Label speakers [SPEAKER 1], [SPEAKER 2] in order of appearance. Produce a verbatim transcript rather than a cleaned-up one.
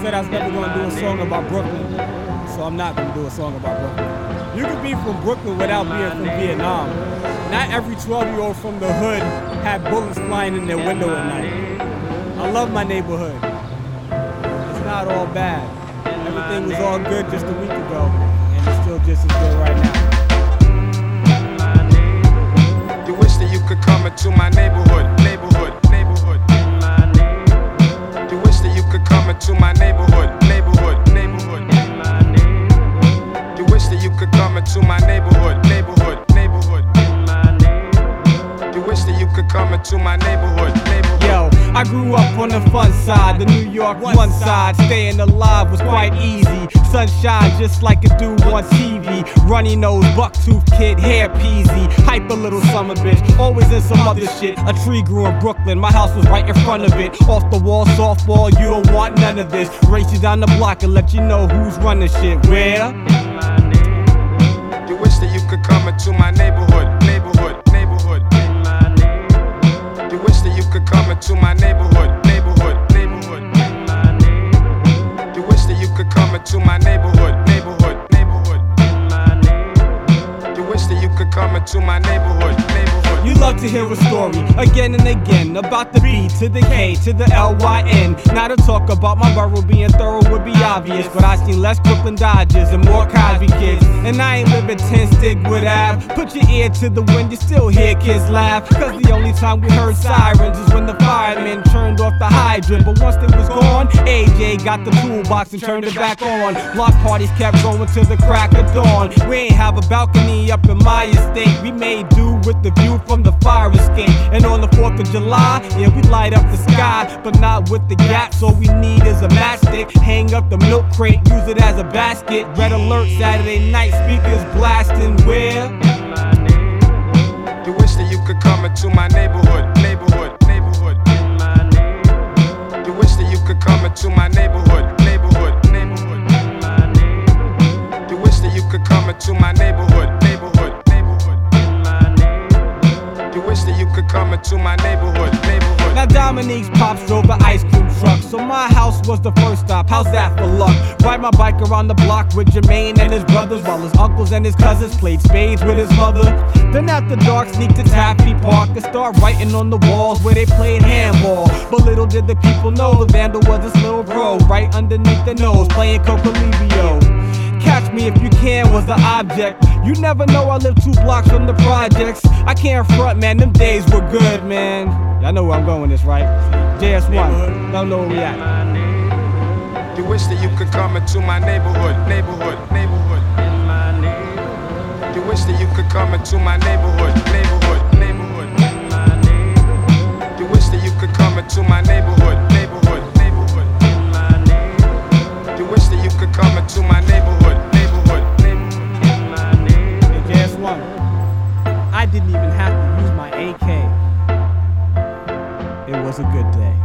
[SPEAKER 1] said I was never going to do a song about Brooklyn, so I'm not going to do a song about Brooklyn. You can be from Brooklyn without being from Vietnam. Not every twelve-year-old from the hood had bullets flying in their window at night. I love my neighborhood. It's not all bad. Everything was all good just a week ago, and it's still just as good right now.
[SPEAKER 2] You wish that you could come into my neighborhood, neighborhood, neighborhood. You wish that you could come into my neighborhood, neighborhood, neighborhood. You wish that you could come into my neighborhood, neighborhood, neighborhood. You wish that you could come into my neighborhood, neighborhood.
[SPEAKER 1] Yo, I grew up on the fun side, the New York one side. Staying alive was quite easy. Sunshine just like a dude on T V. Runny nose, buck-tooth kid, hair peasy. Hype a little summer bitch, always in some other shit. A tree grew in Brooklyn, my house was right in front of it. Off the wall softball, you don't want none of this. Race you down the block and let you know who's running shit. Where?
[SPEAKER 2] You wish that you could come into my neighborhood, neighborhood, neighborhood. You wish that you could come into my neighborhood, neighborhood, neighborhood. You wish that you could come into my neighborhood, neighborhood, neighborhood. You wish that you could come into my neighborhood, neighborhood.
[SPEAKER 1] You love to hear a story again and again about the B to the K to the L Y N. Now to talk about my borough being thorough would be obvious, but I seen less Brooklyn Dodgers and more Cosby kids. And I ain't living ten Stigwood Ave. Put your ear to the wind, you still hear kids laugh. Cause the only time we heard sirens is when the firemen turned off the hydrant. But once they was gone, A J got the toolbox and turned it back on. Block parties kept going till the crack of dawn. We ain't have a balcony up in my estate. We made do with the view from the fire escape. And on the fourth of July, yeah, we light up the sky, but not with the gaps. All we need is a matchstick. Hang up the milk crate, use it as a basket. Red alert Saturday night, speakers blasting. Where?
[SPEAKER 2] You wish that you could come into my neighborhood, neighborhood, neighborhood. You wish that you could come into my neighborhood, neighborhood, neighborhood. You wish that you could come into my neighborhood, neighborhood, neighborhood. You wish that you could come into my neighborhood, neighborhood.
[SPEAKER 1] Now Dominique's pops drove an ice cream truck, so my house was the first stop. How's that for luck? Ride my bike around the block with Jermaine and his brothers, while his uncles and his cousins played spades with his mother. Then after dark, sneak to Taffy Park and start writing on the walls where they played handball. But little did the people know the vandal was this little bro right underneath their nose, playing Cocolibio. Catch Me If You Can was the object. You never know I live two blocks from the projects. I can't front, man, them days were good, man. Y'all know where I'm going with this, right? J S one, don't know where we at.
[SPEAKER 2] You wish that you could come into my neighborhood, neighborhood, neighborhood. You wish that you could come into my neighborhood, neighborhood, neighborhood. You wish that you could come into my neighborhood, neighborhood, neighborhood. You wish that you could come into my neighborhood, neighborhood, neighborhood.
[SPEAKER 1] Hey, J S one, I didn't even have to use my A K. It was a good day.